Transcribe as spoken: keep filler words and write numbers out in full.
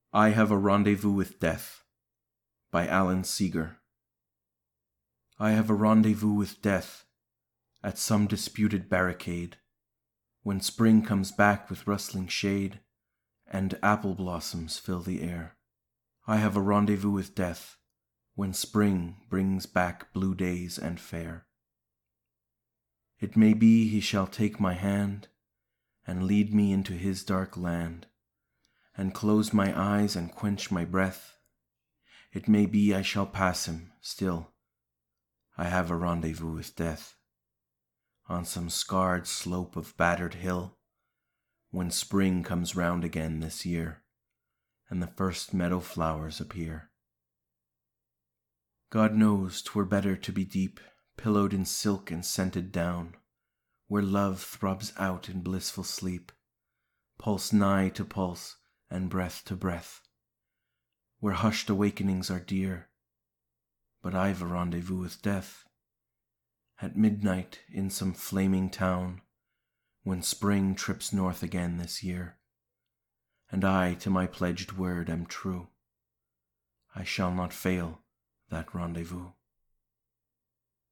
I Have a Rendezvous with Death by Alan Seeger. I have a rendezvous with death at some disputed barricade, when spring comes back with rustling shade and apple blossoms fill the air. I have a rendezvous with death when spring brings back blue days and fair. It may be he shall take my hand and lead me into his dark land, and close my eyes and quench my breath. It may be I shall pass him, still I have a rendezvous with death, on some scarred slope of battered hill, when spring comes round again this year, and the first meadow flowers appear. God knows 'twere better to be deep, pillowed in silk and scented down, where love throbs out in blissful sleep, pulse nigh to pulse and breath to breath, where hushed awakenings are dear. But I've a rendezvous with death at midnight in some flaming town, when spring trips north again this year, and I to my pledged word am true. I shall not fail that rendezvous.